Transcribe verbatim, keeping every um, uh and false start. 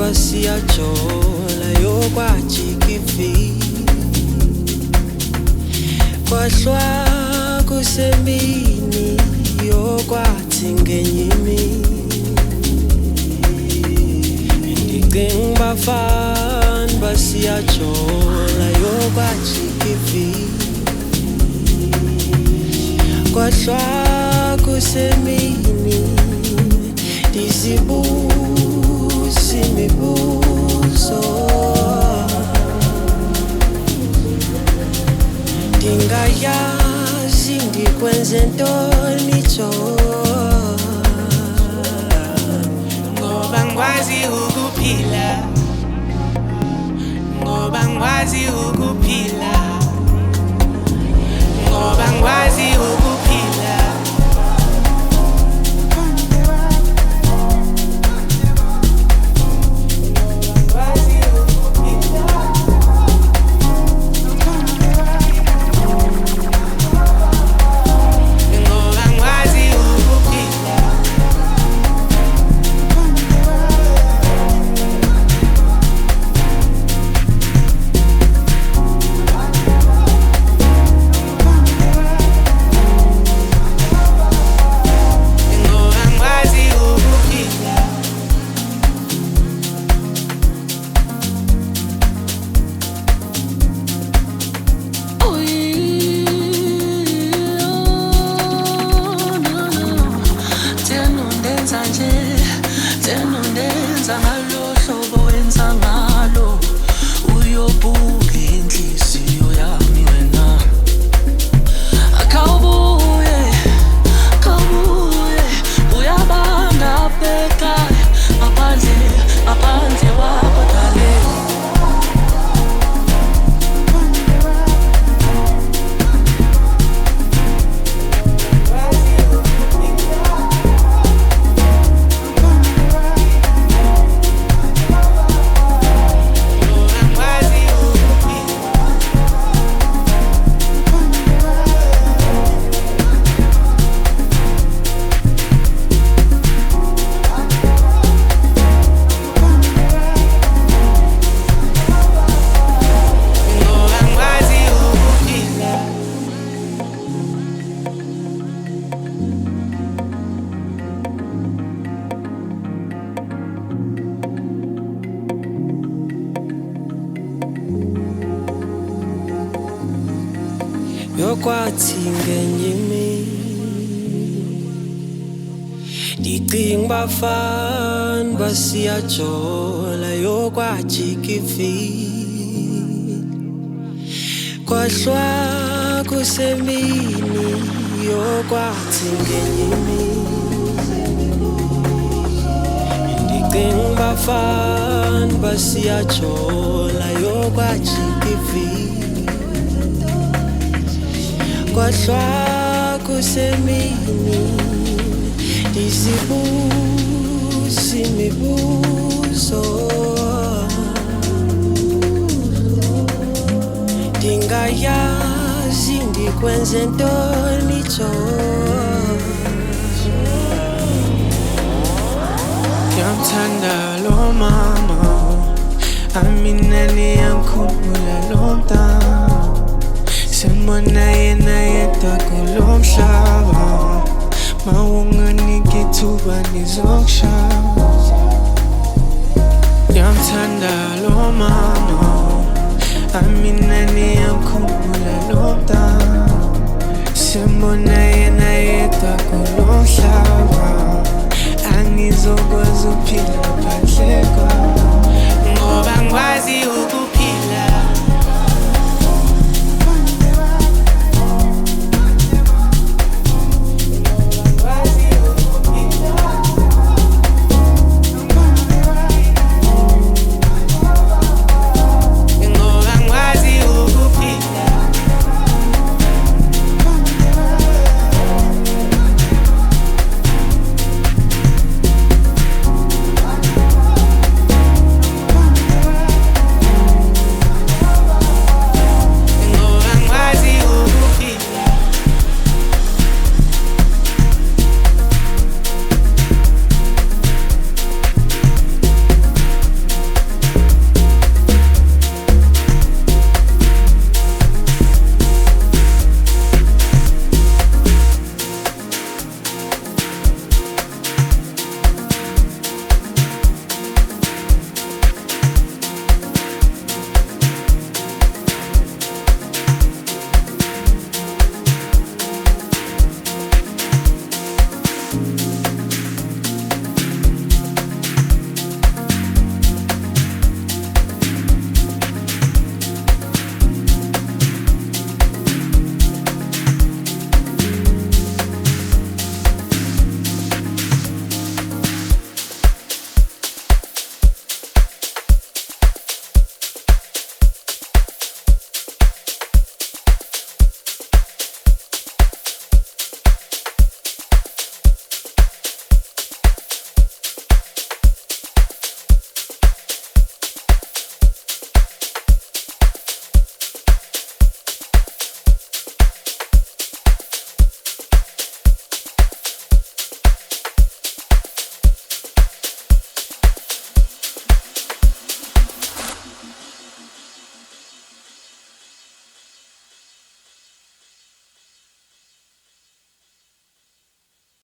siyajola yokwajikivili kwahlwa kusemini yokwathi ngenye imini ndicinga bafana basiyajola yokwajikivili kwahlwa kusemini ndizibuza imibuzo ndingayazi ndikwenze ntoni jo ngoba ngikwazi ukuphila ngoba ngikwazi ukuphila ngoba ngikwazi ukuphila yokwathi ngenye imini ndicinga bafana basiyajola yokwajikivili kwahlwa kusemini yokwathi ngenye imini ndicinga bafana basiyajola yokwajikivili kwahlwa kusemini ndizibuza imibuzo ndingayazi ndikwenze ntoni jo ngiyamthanda lo mama amina niyamkhumbula lo mntana sembona yena yedwa kulo mhlaba mawunganiki ithuba nizokushaya ngiyamthanda lo mama amina niyamkhumbula lo mntana sembona yena